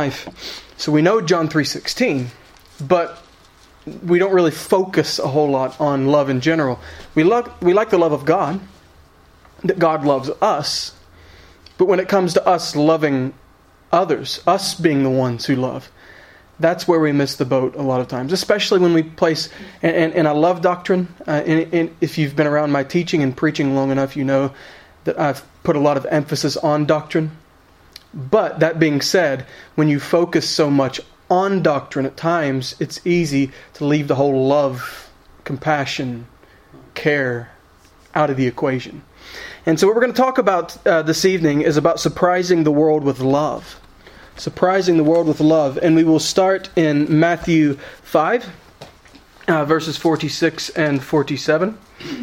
life. So we know John 3:16, but we don't really focus a whole lot on love in general. We like the love of God, that God loves us, but when it comes to us loving others, us being the ones who love, that's where we miss the boat a lot of times, especially when we place, and I love doctrine, and if you've been around my teaching and preaching long enough, you know that I've put a lot of emphasis on doctrine. But that being said, when you focus so much on doctrine at times, it's easy to leave the whole love, compassion, care out of the equation. And so what we're going to talk about this evening is about surprising the world with love. Surprising the world with love. And we will start in Matthew 5, verses 46 and 47.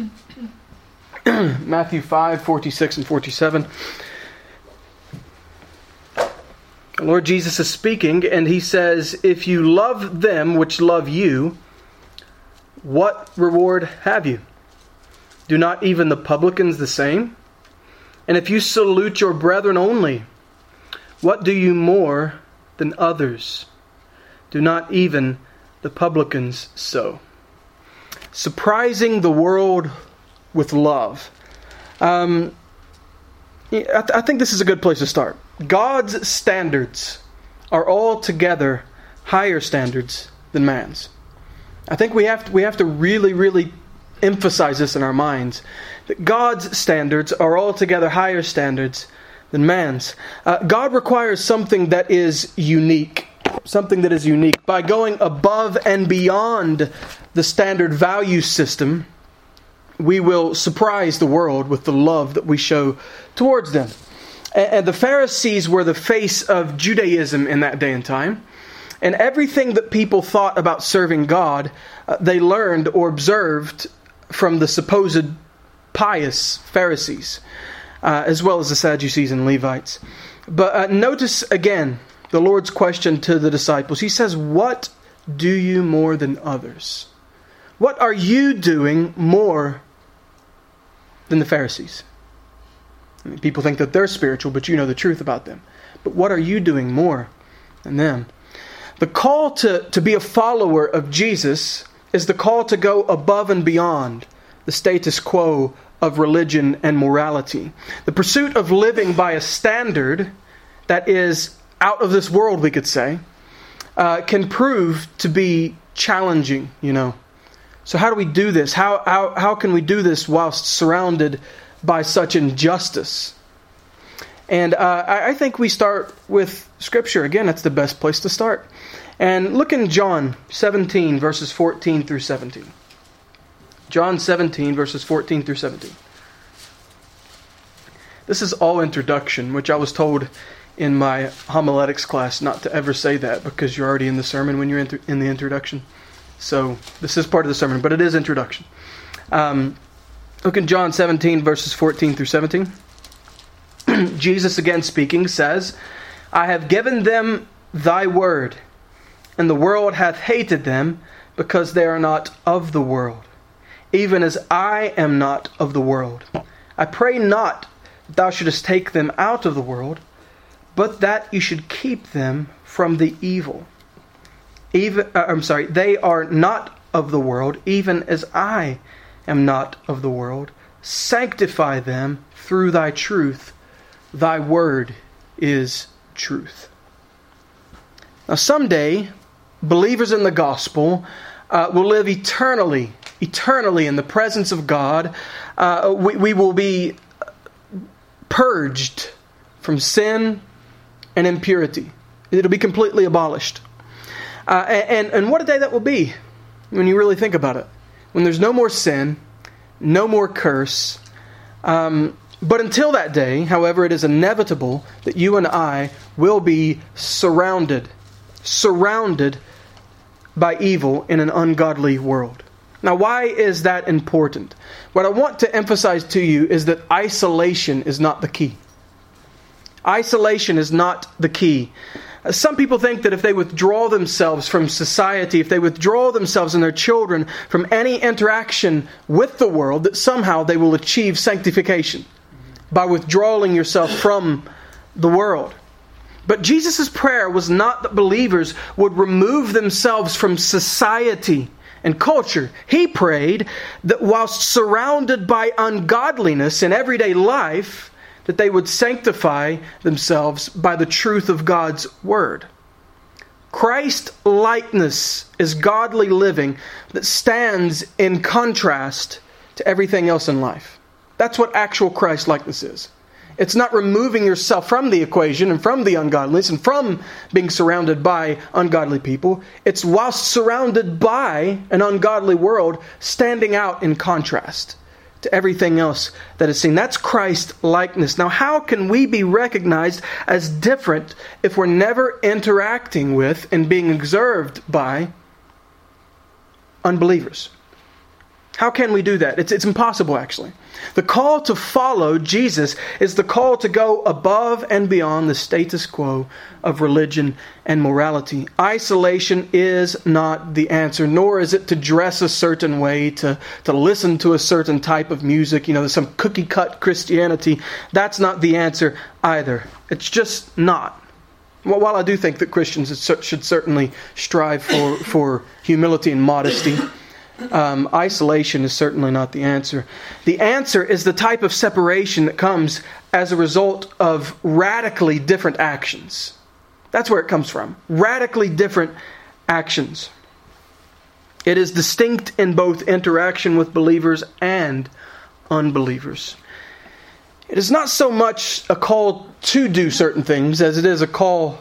Matthew 5, 46 and 47. The Lord Jesus is speaking, and He says, "If you love them which love you, what reward have you? Do not even the publicans the same? And if you salute your brethren only, what do you more than others? Do not even the publicans so?" Surprising the world with love. I think this is a good place to start. God's standards are altogether higher standards than man's. I think we have to really, really emphasize this in our minds. That God's standards are altogether higher standards than man's. God requires something that is unique. Something that is unique. By going above and beyond the standard value system, we will surprise the world with the love that we show towards them. And the Pharisees were the face of Judaism in that day and time. And everything that people thought about serving God, they learned or observed from the supposed pious Pharisees, as well as the Sadducees and Levites. But notice again the Lord's question to the disciples. He says, "What do you more than others?" What are you doing more than the Pharisees? I mean, people think that they're spiritual, but you know the truth about them. But what are you doing more than them? The call to be a follower of Jesus is the call to go above and beyond the status quo of religion and morality. The pursuit of living by a standard that is out of this world, we could say, can prove to be challenging, you know. So how do we do this? How can we do this whilst surrounded by such injustice? And I think we start with Scripture. Again, that's the best place to start. And look in John 17, verses 14 through 17. John 17, verses 14 through 17. This is all introduction, which I was told in my homiletics class not to ever say that because you're already in the sermon when you're in the introduction. So this is part of the sermon, but it is introduction. Look in John 17, verses 14 through 17. Jesus again speaking says, "I have given them thy word, and the world hath hated them, because they are not of the world, even as I am not of the world. I pray not that thou shouldest take them out of the world, but that you should keep them from the evil. They are not of the world, even as I am not of the world. Sanctify them through thy truth. Thy word is truth." Now someday, believers in the gospel will live eternally in the presence of God. We will be purged from sin and impurity. It'll be completely abolished. And what a day that will be when you really think about it. When there's no more sin, no more curse. But until that day, however, it is inevitable that you and I will be surrounded by evil in an ungodly world. Now, why is that important? What I want to emphasize to you is that isolation is not the key. Isolation is not the key. Some people think that if they withdraw themselves from society, if they withdraw themselves and their children from any interaction with the world, that somehow they will achieve sanctification by withdrawing yourself from the world. But Jesus' prayer was not that believers would remove themselves from society and culture. He prayed that whilst surrounded by ungodliness in everyday life, that they would sanctify themselves by the truth of God's Word. Christ-likeness is godly living that stands in contrast to everything else in life. That's what actual Christ-likeness is. It's not removing yourself from the equation and from the ungodliness and from being surrounded by ungodly people. It's whilst surrounded by an ungodly world, standing out in contrast to everything else that is seen. That's Christ-likeness. Now, how can we be recognized as different if we're never interacting with and being observed by unbelievers? How can we do that? It's impossible, actually. The call to follow Jesus is the call to go above and beyond the status quo of religion and morality. Isolation is not the answer, nor is it to dress a certain way, to listen to a certain type of music, some cookie-cut Christianity. That's not the answer either. It's just not. While I do think that Christians should certainly strive for humility and modesty, isolation is certainly not the answer. The answer is the type of separation that comes as a result of radically different actions. That's where it comes from. Radically different actions. It is distinct in both interaction with believers and unbelievers. It is not so much a call to do certain things as it is a call,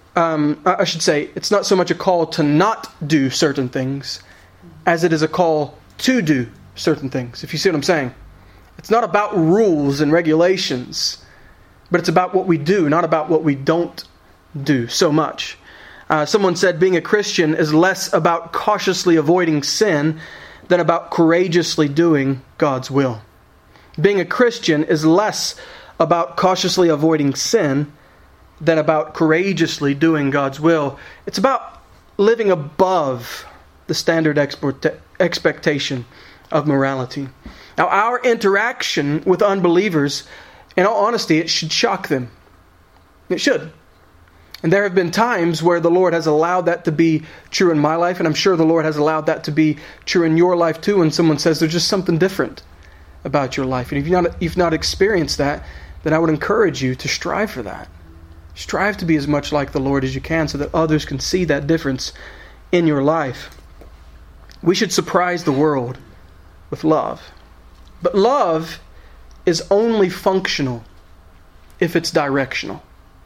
it's not so much a call to not do certain things as it is a call to do certain things, if you see what I'm saying. It's not about rules and regulations, but it's about what we do, not about what we don't do so much. Someone said being a Christian is less about cautiously avoiding sin than about courageously doing God's will. Being a Christian is less about cautiously avoiding sin than about courageously doing God's will. It's about living above the standard expectation of morality. Now, our interaction with unbelievers, in all honesty, it should shock them. It should. And there have been times where the Lord has allowed that to be true in my life, and I'm sure the Lord has allowed that to be true in your life too, when someone says there's just something different about your life. And if you've not experienced that, then I would encourage you to strive for that. Strive to be as much like the Lord as you can so that others can see that difference in your life. We should surprise the world with love. But love is only functional if it's directional.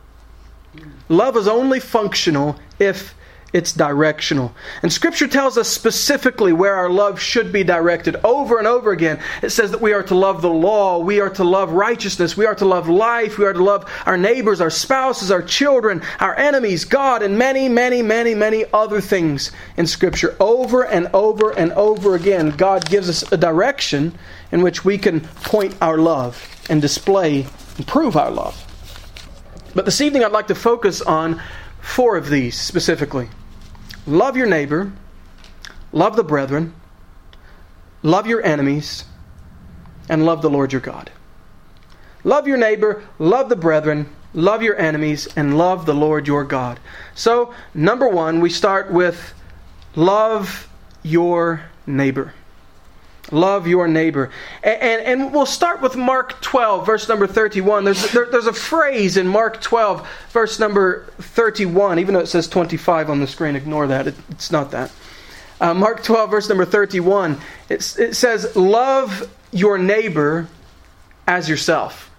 Love is only functional if it's directional. And Scripture tells us specifically where our love should be directed over and over again. It says that we are to love the law, we are to love righteousness, we are to love life, we are to love our neighbors, our spouses, our children, our enemies, God, and many, many, many, many other things in Scripture. Over and over and over again, God gives us a direction in which we can point our love and display and prove our love. But this evening I'd like to focus on 4 of these specifically. Love your neighbor, love the brethren, love your enemies, and love the Lord your God. Love your neighbor, love the brethren, love your enemies, and love the Lord your God. So, number 1, we start with love your neighbor. Love your neighbor. And we'll start with Mark 12, verse number 31. There's a phrase in Mark 12, verse number 31, even though it says 25 on the screen. Ignore that. It's not that. Mark 12, verse number 31, it says, love your neighbor as yourself.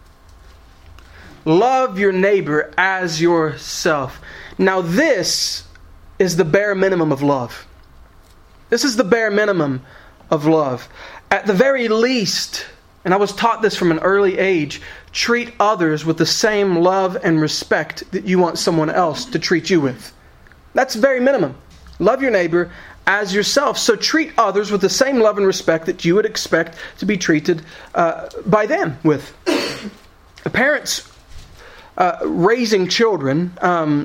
Love your neighbor as yourself. Now this is the bare minimum of love. This is the bare minimum of love. At the very least, and I was taught this from an early age, treat others with the same love and respect that you want someone else to treat you with. That's the very minimum. Love your neighbor as yourself. So treat others with the same love and respect that you would expect to be treated by them with. Parents raising children,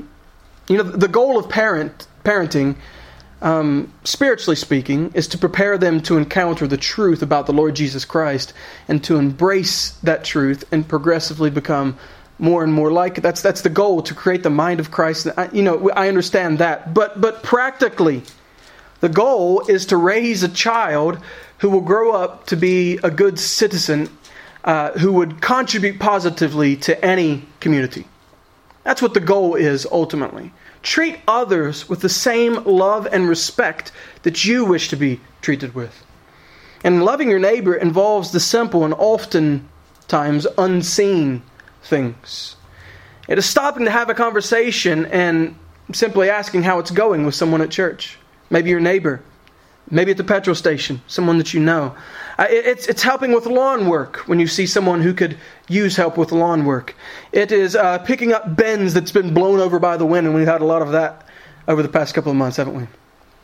the goal of parenting, spiritually speaking, is to prepare them to encounter the truth about the Lord Jesus Christ and to embrace that truth and progressively become more and more like it. That's the goal, to create the mind of Christ. I understand that. But practically, the goal is to raise a child who will grow up to be a good citizen, who would contribute positively to any community. That's what the goal is ultimately. Treat others with the same love and respect that you wish to be treated with. And loving your neighbor involves the simple and oftentimes unseen things. It is stopping to have a conversation and simply asking how it's going with someone at church. Maybe your neighbor. Maybe at the petrol station. Someone that you know. It's helping with lawn work when you see someone who could use help with lawn work. It is picking up bins that's been blown over by the wind, and we've had a lot of that over the past couple of months, haven't we?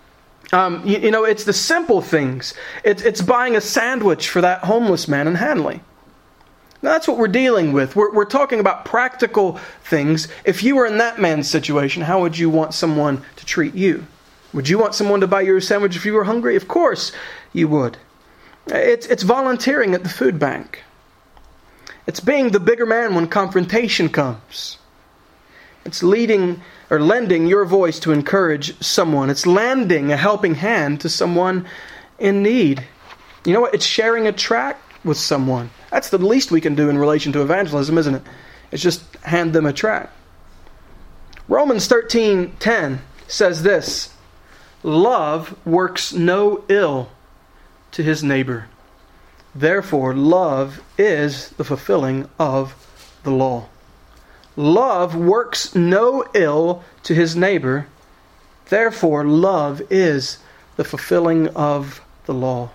It's the simple things. It's buying a sandwich for that homeless man in Hanley. Now, that's what we're dealing with. We're talking about practical things. If you were in that man's situation, how would you want someone to treat you? Would you want someone to buy you a sandwich if you were hungry? Of course you would. It's volunteering at the food bank. It's being the bigger man when confrontation comes. It's leading or lending your voice to encourage someone. It's lending a helping hand to someone in need. You know what? It's sharing a tract with someone. That's the least we can do in relation to evangelism, isn't it? It's just hand them a tract. Romans 13:10 says this: love works no ill to his neighbor. Therefore, love is the fulfilling of the law. Love works no ill to his neighbor. Therefore, love is the fulfilling of the law.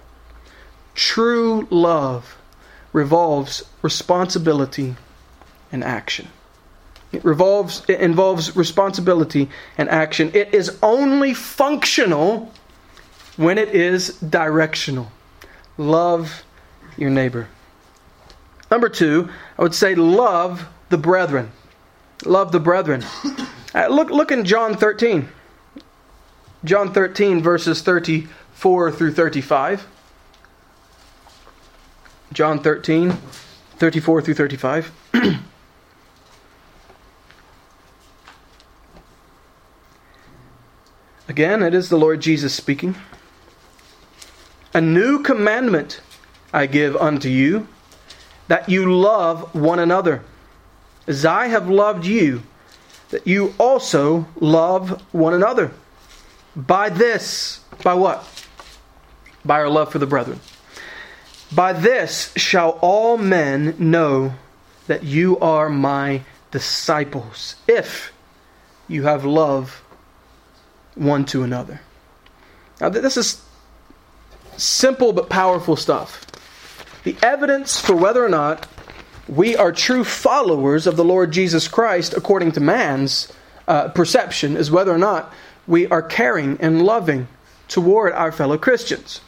True love revolves responsibility and action. It involves responsibility and action. It is only functional when it is directional. Love your neighbor. Number 2, I would say love the brethren. Love the brethren. Look in John 13. John 13 verses 34 through 35. John 13, 34 through 35. Again, it is the Lord Jesus speaking. A new commandment I give unto you, that you love one another, as I have loved you, that you also love one another. By this, by what? By our love for the brethren. By this shall all men know that you are my disciples, if you have love one to another. Now, this is simple but powerful stuff. The evidence for whether or not we are true followers of the Lord Jesus Christ, according to man's perception, is whether or not we are caring and loving toward our fellow Christians.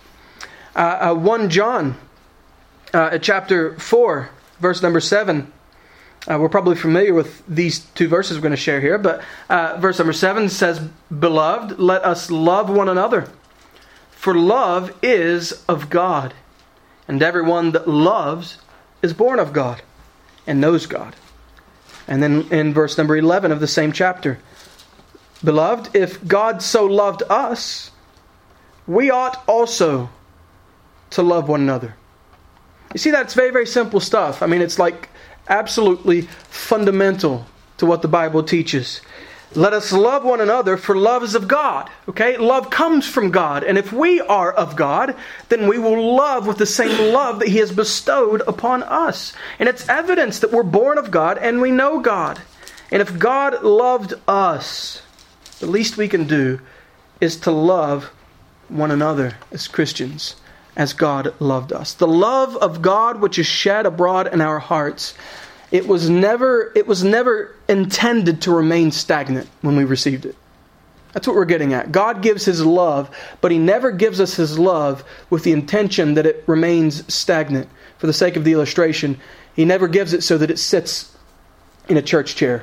1 John chapter 4, verse number 7. We're probably familiar with these two verses we're going to share here, but verse number 7 says, Beloved, let us love one another, for love is of God, and everyone that loves is born of God and knows God. And then in verse number 11 of the same chapter, Beloved, if God so loved us, we ought also to love one another. You see, that's very, very simple stuff. I mean, it's like absolutely fundamental to what the Bible teaches. Let us love one another, for love is of God. Okay? Love comes from God. And if we are of God, then we will love with the same love that He has bestowed upon us. And it's evidence that we're born of God and we know God. And if God loved us, the least we can do is to love one another as Christians, as God loved us. The love of God which is shed abroad in our hearts, it was never intended to remain stagnant when we received it. That's what we're getting at. God gives His love, but He never gives us His love with the intention that it remains stagnant. For the sake of the illustration, He never gives it so that it sits in a church chair.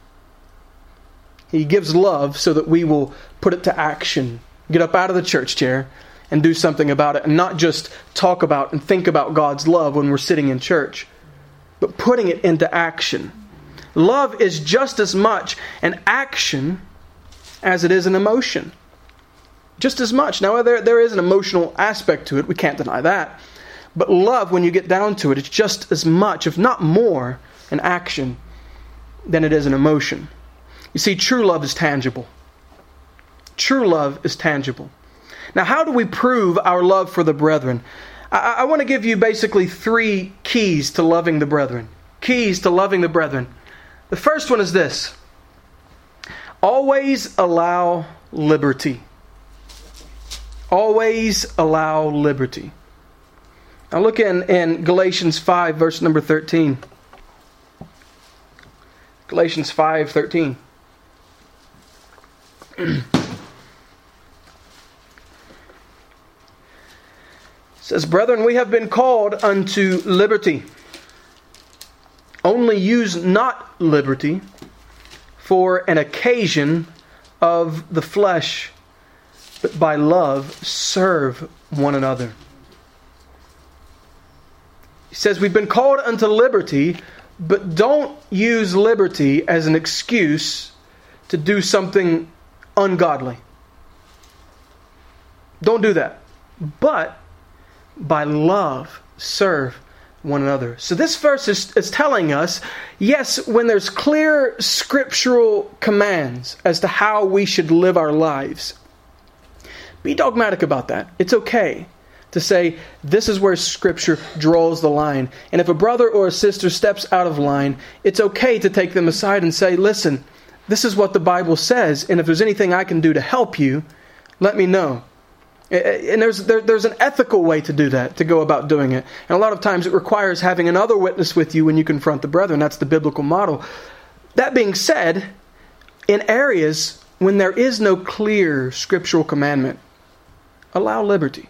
He gives love so that we will put it to action, get up out of the church chair and do something about it, and not just talk about and think about God's love when we're sitting in church, but putting it into action. Love is just as much an action as it is an emotion. Just as much. Now, there is an emotional aspect to it. We can't deny that. But love, when you get down to it, it's just as much, if not more, an action than it is an emotion. You see, true love is tangible. True love is tangible. Now, how do we prove our love for the brethren? I want to give you basically 3 keys to loving the brethren. Keys to loving the brethren. The first one is this. Always allow liberty. Always allow liberty. Now look in Galatians 5, verse number 13. Galatians 5:13. It says, "Brethren, we have been called unto liberty. Only use not liberty for an occasion of the flesh, but by love serve one another." He says we've been called unto liberty, but don't use liberty as an excuse to do something ungodly. Don't do that. But by love serve one another. So this verse is telling us, yes, when there's clear scriptural commands as to how we should live our lives, be dogmatic about that. It's okay to say, this is where Scripture draws the line. And if a brother or a sister steps out of line, it's okay to take them aside and say, listen, this is what the Bible says, and if there's anything I can do to help you, let me know. And there's an ethical way to do that, to go about doing it. And a lot of times it requires having another witness with you when you confront the brethren. That's the biblical model. That being said, in areas when there is no clear scriptural commandment, allow liberty.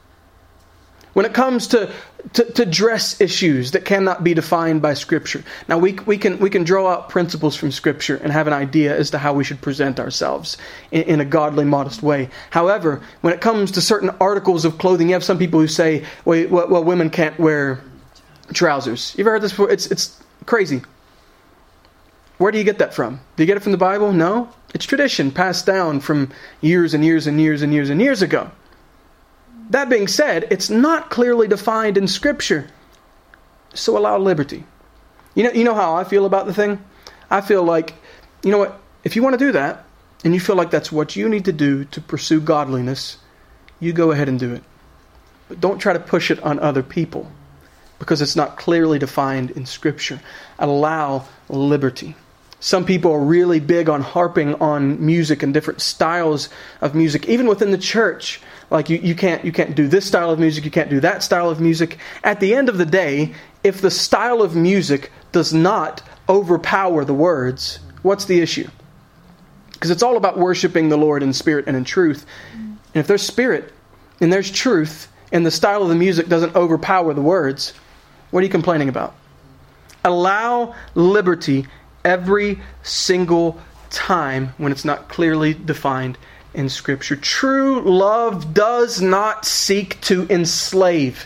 When it comes to dress issues that cannot be defined by Scripture. Now we can draw out principles from Scripture and have an idea as to how we should present ourselves in a godly, modest way. However, when it comes to certain articles of clothing, you have some people who say, well, women can't wear trousers. You've ever heard this before? It's crazy. Where do you get that from? Do you get it from the Bible? No. It's tradition passed down from years and years and years and years and years ago. That being said, it's not clearly defined in Scripture. So allow liberty. You know how I feel about the thing? I feel like, you know what? If you want to do that, and you feel like that's what you need to do to pursue godliness, you go ahead and do it. But don't try to push it on other people, because it's not clearly defined in Scripture. Allow liberty. Some people are really big on harping on music and different styles of music, even within the church. Like you can't do this style of music, you can't do that style of music. At the end of the day, if the style of music does not overpower the words, what's the issue? Because it's all about worshiping the Lord in spirit and in truth. And if there's spirit and there's truth and the style of the music doesn't overpower the words, what are you complaining about? Allow liberty every single time when it's not clearly defined in Scripture. True love does not seek to enslave.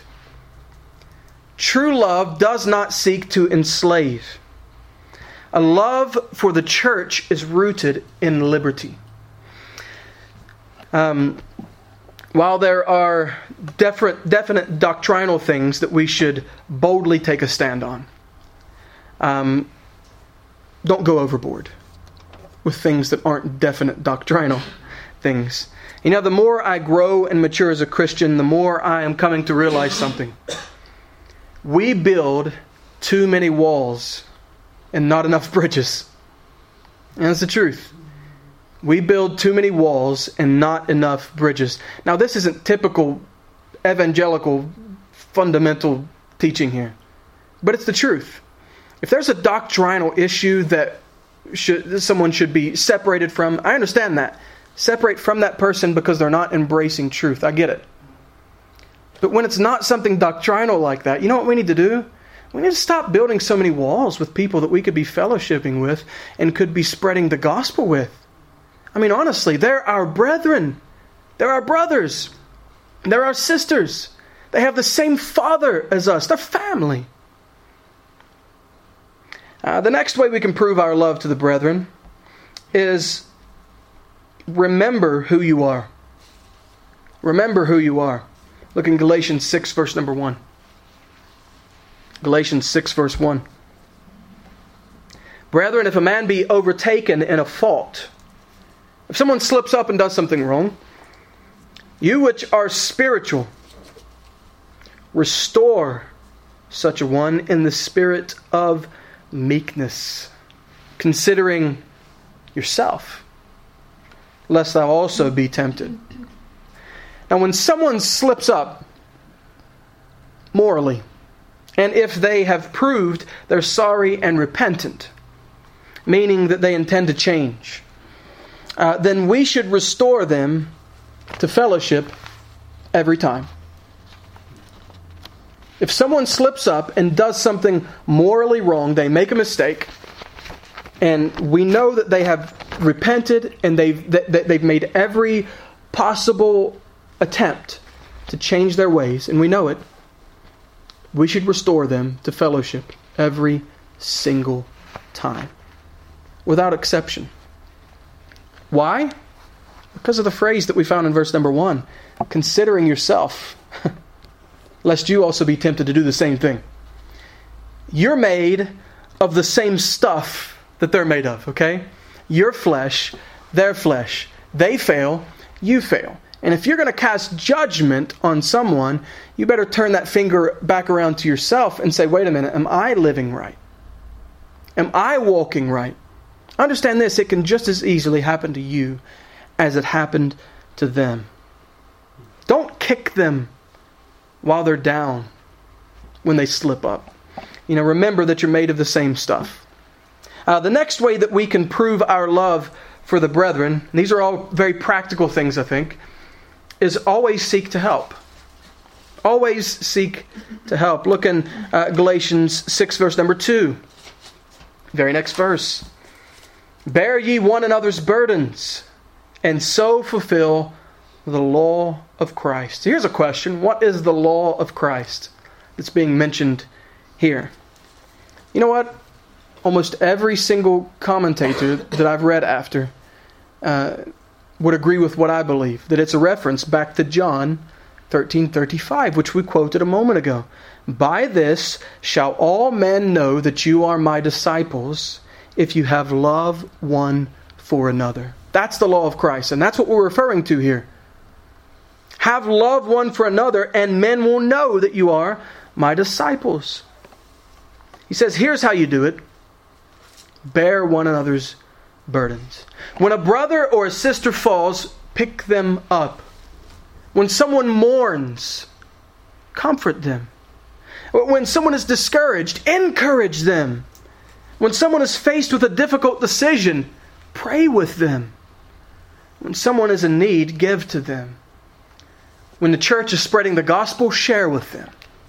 True love does not seek to enslave. A love for the church is rooted in liberty. While there are definite doctrinal things that we should boldly take a stand on, don't go overboard with things that aren't definite doctrinal things. You know, the more I grow and mature as a Christian, the more I am coming to realize something. We build too many walls and not enough bridges. And that's the truth. We build too many walls and not enough bridges. Now, this isn't typical evangelical fundamental teaching here, but it's the truth. If there's a doctrinal issue that someone should be separated from, I understand that. Separate from that person because they're not embracing truth. I get it. But when it's not something doctrinal like that, you know what we need to do? We need to stop building so many walls with people that we could be fellowshipping with and could be spreading the gospel with. I mean, honestly, they're our brethren. They're our brothers. They're our sisters. They have the same Father as us. They're family. The next way we can prove our love to the brethren is remember who you are. Remember who you are. Look in Galatians 6, verse number 1. Galatians 6, verse 1. Brethren, if a man be overtaken in a fault, if someone slips up and does something wrong, you which are spiritual, restore such a one in the spirit of meekness, considering yourself, lest thou also be tempted. Now, when someone slips up morally, and if they have proved they're sorry and repentant, meaning that they intend to change, then we should restore them to fellowship every time. If someone slips up and does something morally wrong, they make a mistake, and we know that they have repented and they've made every possible attempt to change their ways, and we know it, we should restore them to fellowship every single time, without exception. Why? Because of the phrase that we found in verse number 1, considering yourself, lest you also be tempted to do the same thing. You're made of the same stuff that they're made of, okay? Your flesh, their flesh. They fail, you fail. And if you're going to cast judgment on someone, you better turn that finger back around to yourself and say, wait a minute, am I living right? Am I walking right? Understand this, it can just as easily happen to you as it happened to them. Don't kick them while they're down when they slip up. Remember that you're made of the same stuff. The next way that we can prove our love for the brethren, and these are all very practical things, I think, is always seek to help. Always seek to help. Look in Galatians 6, verse number 2. Very next verse. Bear ye one another's burdens, and so fulfill the law of Christ. Here's a question. What is the law of Christ that's being mentioned here? You know what? Almost every single commentator that I've read after would agree with what I believe, that it's a reference back to John 13:35, which we quoted a moment ago. By this shall all men know that you are my disciples, if you have love one for another. That's the law of Christ, and that's what we're referring to here. Have love one for another, and men will know that you are my disciples. He says, here's how you do it. Bear one another's burdens. When a brother or a sister falls, pick them up. When someone mourns, comfort them. When someone is discouraged, encourage them. When someone is faced with a difficult decision, pray with them. When someone is in need, give to them. When the church is spreading the gospel, share with them.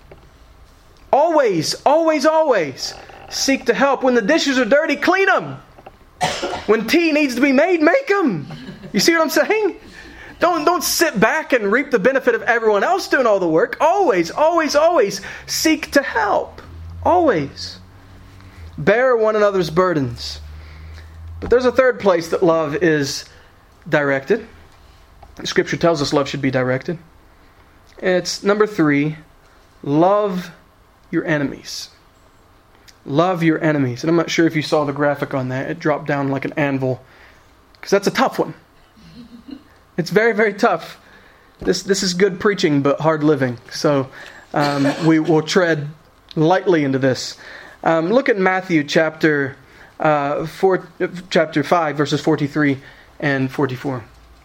Always, always, always seek to help. When the dishes are dirty, clean them. When tea needs to be made, make them. You see what I'm saying? Don't sit back and reap the benefit of everyone else doing all the work. Always, always, always seek to help. Always. Bear one another's burdens. But there's a third place that love is directed. Scripture tells us love should be directed. It's number 3, love your enemies. Love your enemies. And I'm not sure if you saw the graphic on that. It dropped down like an anvil. Because that's a tough one. It's very, very tough. This is good preaching, but hard living. So we will tread lightly into this. Look at Matthew chapter 5, verses 43 and 44.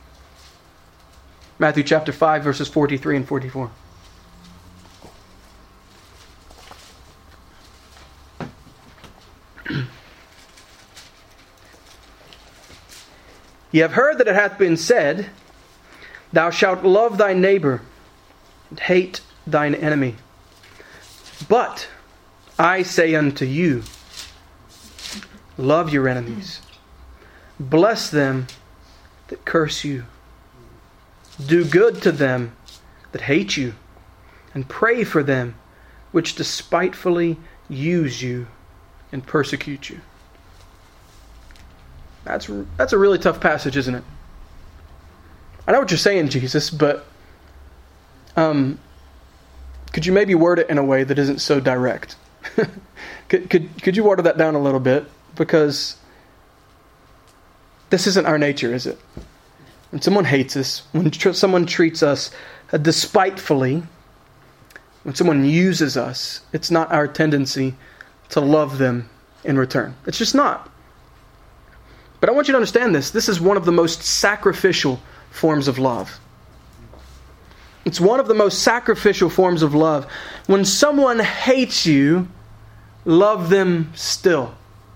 Matthew chapter 5, verses 43 and 44. Ye have heard that it hath been said, Thou shalt love thy neighbor, and hate thine enemy. But I say unto you, love your enemies. Bless them that curse you. Do good to them that hate you, and pray for them which despitefully use you and persecute you. That's a really tough passage, isn't it? I know what you're saying, Jesus, but could you maybe word it in a way that isn't so direct? Could you water that down a little bit? Because this isn't our nature, is it? When someone hates us, when someone treats us despitefully, when someone uses us, it's not our tendency to love them in return. It's just not. But I want you to understand this. This is one of the most sacrificial forms of love. It's one of the most sacrificial forms of love. When someone hates you, love them still.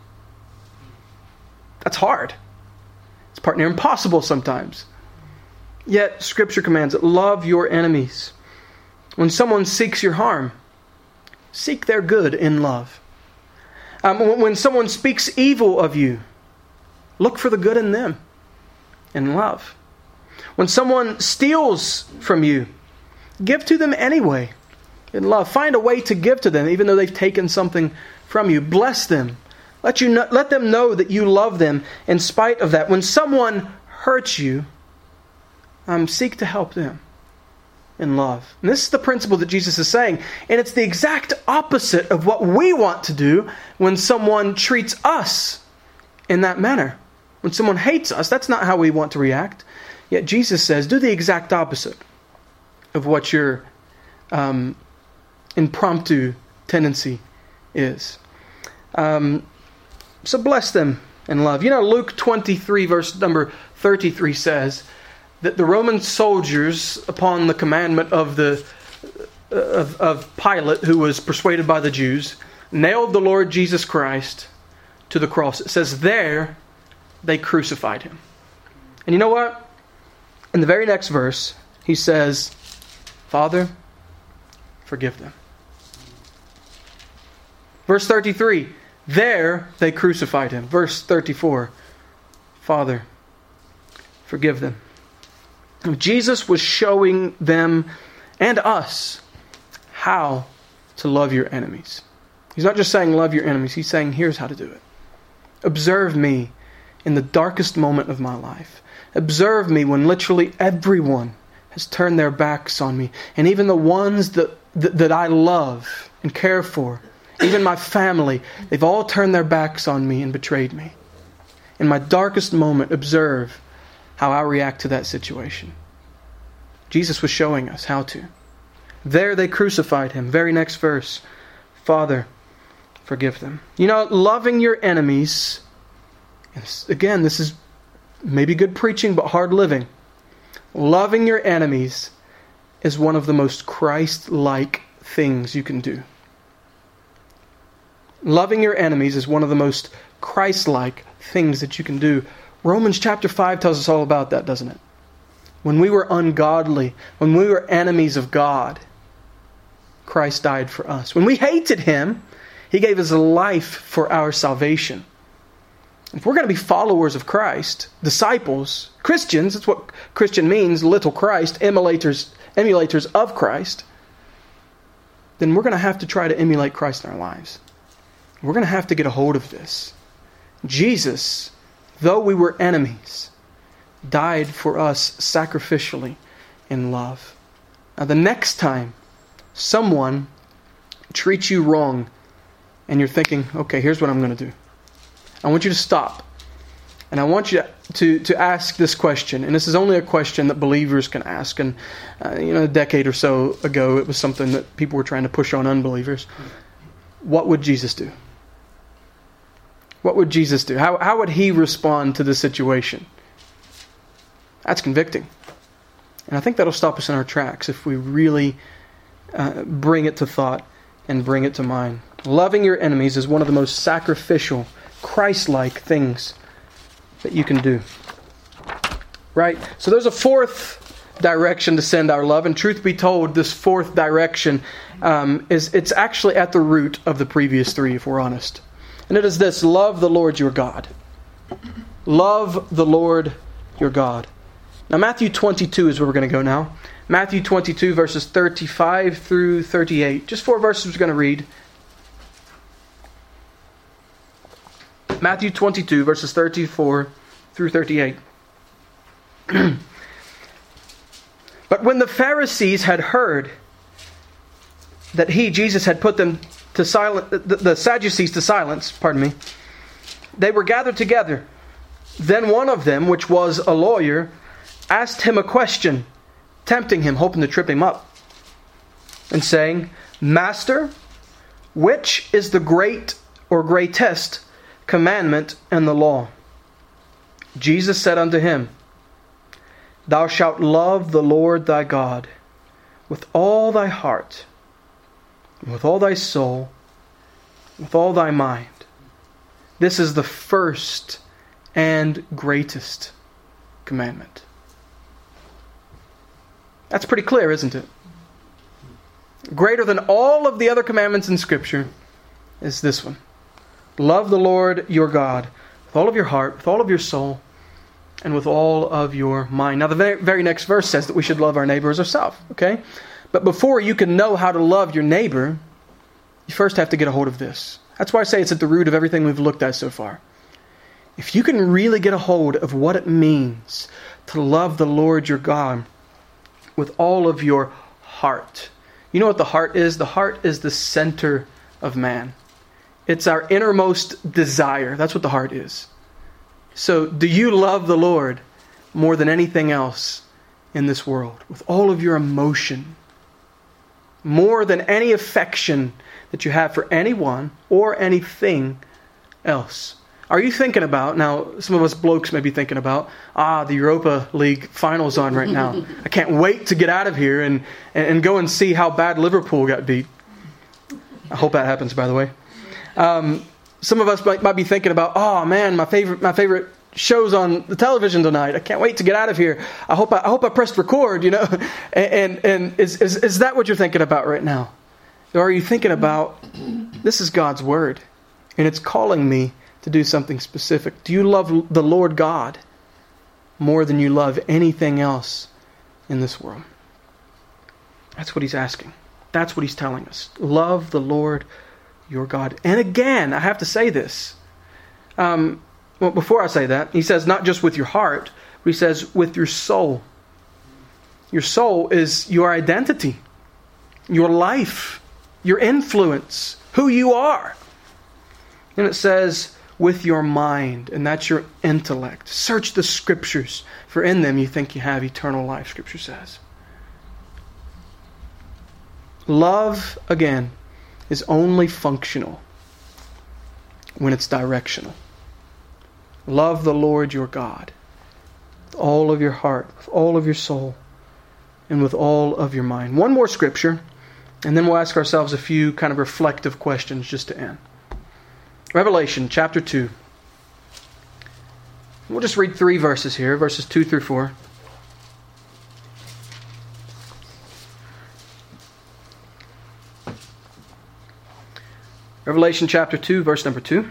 That's hard. It's part near impossible sometimes. Yet Scripture commands it. Love your enemies. When someone seeks your harm, seek their good in love. When someone speaks evil of you, look for the good in them in love. When someone steals from you, give to them anyway in love. Find a way to give to them even though they've taken something from you. Bless them. Let them know that you love them in spite of that. When someone hurts you, seek to help them in love. And this is the principle that Jesus is saying. And it's the exact opposite of what we want to do when someone treats us in that manner. When someone hates us, that's not how we want to react. Yet Jesus says, do the exact opposite of what your impromptu tendency is. So bless them in love. You know, Luke 23, verse number 33 says that the Roman soldiers, upon the commandment of Pilate, who was persuaded by the Jews, nailed the Lord Jesus Christ to the cross. It says there they crucified him. And you know what? In the very next verse, he says, Father, forgive them. Verse 33, there they crucified him. Verse 34, Father, forgive them. Jesus was showing them and us how to love your enemies. He's not just saying love your enemies. He's saying here's how to do it. Observe me in the darkest moment of my life. Observe me when literally everyone has turned their backs on me. And even the ones that I love and care for, even my family, they've all turned their backs on me and betrayed me. In my darkest moment, observe how I react to that situation. Jesus was showing us how to. There they crucified him. Very next verse. Father, forgive them. You know, loving your enemies, again, this is maybe good preaching, but hard living. Loving your enemies is one of the most Christ-like things you can do. Loving your enemies is one of the most Christ-like things that you can do. Romans chapter 5 tells us all about that, doesn't it? When we were ungodly, when we were enemies of God, Christ died for us. When we hated Him, He gave His life for our salvation. If we're going to be followers of Christ, disciples, Christians, that's what Christian means, little Christ, emulators of Christ, then we're going to have to try to emulate Christ in our lives. We're going to have to get a hold of this. Jesus, though we were enemies, died for us sacrificially in love. Now the next time someone treats you wrong and you're thinking, okay, here's what I'm going to do. I want you to stop. And I want you to ask this question. And this is only a question that believers can ask. And a decade or so ago, it was something that people were trying to push on unbelievers. What would Jesus do? What would Jesus do? How would He respond to the situation? That's convicting. And I think that'll stop us in our tracks if we really bring it to thought and bring it to mind. Loving your enemies is one of the most sacrificial, Christ-like things that you can do. Right? So there's a fourth direction to send our love. And truth be told, this fourth direction it's actually at the root of the previous three, if we're honest. And it is this: love the Lord your God. Love the Lord your God. Now Matthew 22 is where we're going to go now. Matthew 22 verses 35 through 38. Just 4 verses we're going to read. Matthew 22, verses 34 through 38. But when the Pharisees had heard that he, Jesus, had put them to silence, the Sadducees to silence, they were gathered together. Then one of them, which was a lawyer, asked him a question, tempting him, hoping to trip him up, and saying, Master, which is the great or greatest commandment in the law? Jesus said unto him, Thou shalt love the Lord thy God with all thy heart, and with all thy soul, with all thy mind. This is the first and greatest commandment. That's pretty clear, isn't it? Greater than all of the other commandments in Scripture is this one. Love the Lord your God with all of your heart, with all of your soul, and with all of your mind. Now, the very next verse says that we should love our neighbor as ourselves. Okay? But before you can know how to love your neighbor, you first have to get a hold of this. That's why I say it's at the root of everything we've looked at so far. If you can really get a hold of what it means to love the Lord your God with all of your heart. You know what the heart is? The heart is the center of man. It's our innermost desire. That's what the heart is. So, do you love the Lord more than anything else in this world? With all of your emotion? More than any affection that you have for anyone or anything else? Are you thinking about, now some of us blokes may be thinking about, the Europa League finals on right now. I can't wait to get out of here and go and see how bad Liverpool got beat. I hope that happens, by the way. Some of us might be thinking about, oh man, my favorite show's on the television tonight. I can't wait to get out of here. I hope I pressed record, you know. And is that what you're thinking about right now? Or are you thinking about, this is God's word, and it's calling me to do something specific? Do you love the Lord God more than you love anything else in this world? That's what he's asking. That's what he's telling us. Love the Lord your God. And again, I have to say this. Well, before I say that, he says not just with your heart, but he says with your soul. Your soul is your identity, your life, your influence, who you are. And it says with your mind, and that's your intellect. Search the Scriptures, for in them you think you have eternal life, Scripture says. Love, again, is only functional when it's directional. Love the Lord your God with all of your heart, with all of your soul, and with all of your mind. One more scripture, and then we'll ask ourselves a few kind of reflective questions just to end. Revelation chapter 2. We'll just read 3 verses here, verses 2 through 4. Revelation chapter 2, verse number 2.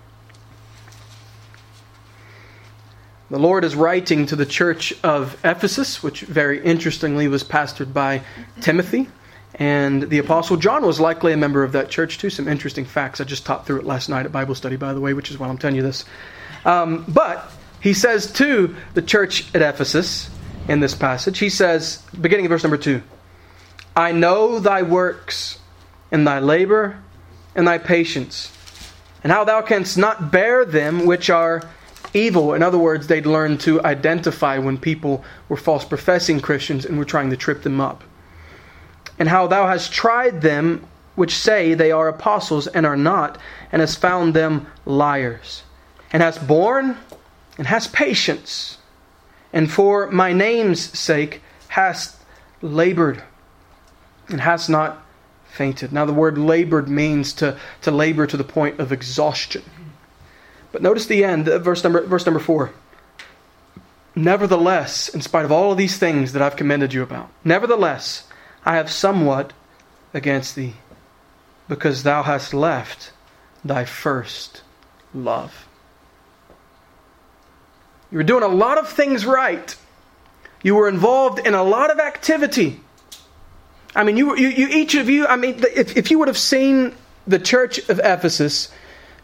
The Lord is writing to the church of Ephesus, which very interestingly was pastored by Timothy. And the Apostle John was likely a member of that church too. Some interesting facts. I just taught through it last night at Bible study, by the way, which is why I'm telling you this. But he says to the church at Ephesus in this passage, he says, beginning of verse number 2, I know thy works and thy labor and thy patience, and how thou canst not bear them which are evil. In other words, they'd learned to identify when people were false professing Christians and were trying to trip them up. And how thou hast tried them which say they are apostles and are not, and hast found them liars, and hast borne and hast patience, and for my name's sake hast labored and hast not fainted. Now the word labored means to labor to the point of exhaustion. But notice the end, verse number 4. Nevertheless, in spite of all of these things that I've commended you about, nevertheless, I have somewhat against thee, because thou hast left thy first love. You were doing a lot of things right. You were involved in a lot of activity. I mean, you each of you, I mean, if you would have seen the church of Ephesus,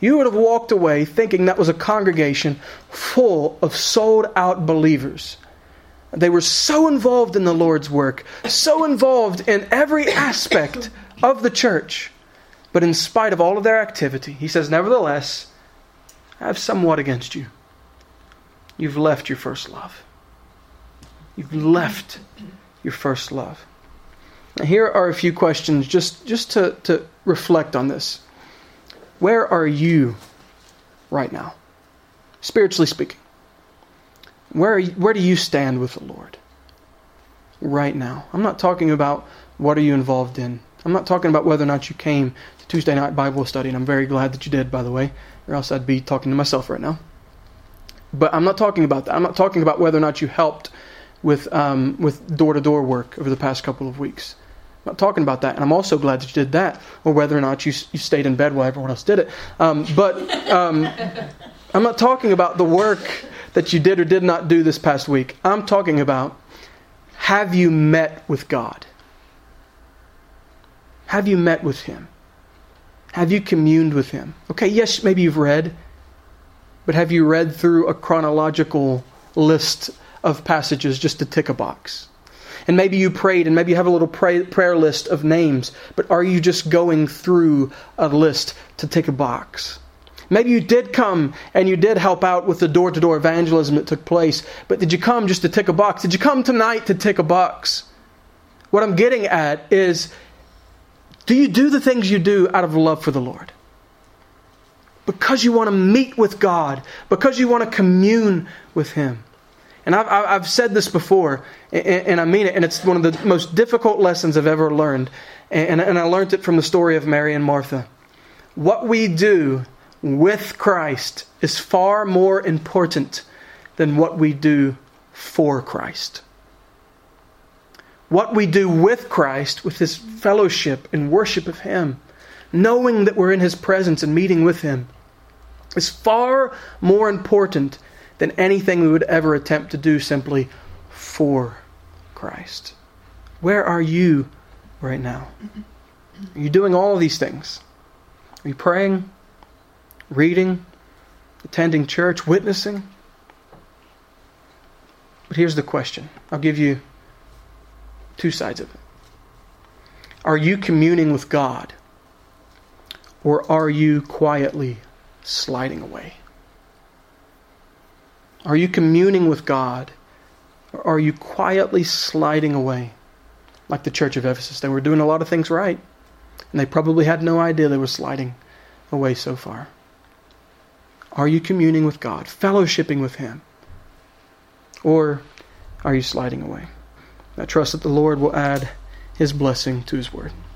you would have walked away thinking that was a congregation full of sold-out believers. They were so involved in the Lord's work, so involved in every aspect of the church. But in spite of all of their activity, he says, nevertheless, I have somewhat against you. You've left your first love. You've left your first love. Now, here are a few questions just to reflect on this. Where are you right now? Spiritually speaking. Where do you stand with the Lord right now? I'm not talking about what are you involved in. I'm not talking about whether or not you came to Tuesday night Bible study, and I'm very glad that you did, by the way, or else I'd be talking to myself right now. But I'm not talking about that. I'm not talking about whether or not you helped with door-to-door work over the past couple of weeks. I'm not talking about that, and I'm also glad that you did that, or whether or not you stayed in bed while everyone else did it. But I'm not talking about the work that you did or did not do this past week. I'm talking about, have you met with God? Have you met with Him? Have you communed with Him? Okay, yes, maybe you've read, but have you read through a chronological list of passages just to tick a box? And maybe you prayed, and maybe you have a little prayer list of names, but are you just going through a list to tick a box? Maybe you did come and you did help out with the door-to-door evangelism that took place, but did you come just to tick a box? Did you come tonight to tick a box? What I'm getting at is, do you do the things you do out of love for the Lord? Because you want to meet with God, because you want to commune with Him. And I've said this before, and I mean it, and it's one of the most difficult lessons I've ever learned. And I learned it from the story of Mary and Martha. What we do with Christ is far more important than what we do for Christ. What we do with Christ, with His fellowship and worship of Him, knowing that we're in His presence and meeting with Him, is far more important than anything we would ever attempt to do simply for Christ. Where are you right now? Are you doing all of these things? Are you praying, reading, attending church, witnessing? But here's the question. I'll give you two sides of it. Are you communing with God, or are you quietly sliding away? Are you communing with God, or are you quietly sliding away? Like the church of Ephesus. They were doing a lot of things right, and they probably had no idea they were sliding away so far. Are you communing with God, fellowshipping with Him? Or are you sliding away? I trust that the Lord will add His blessing to His word.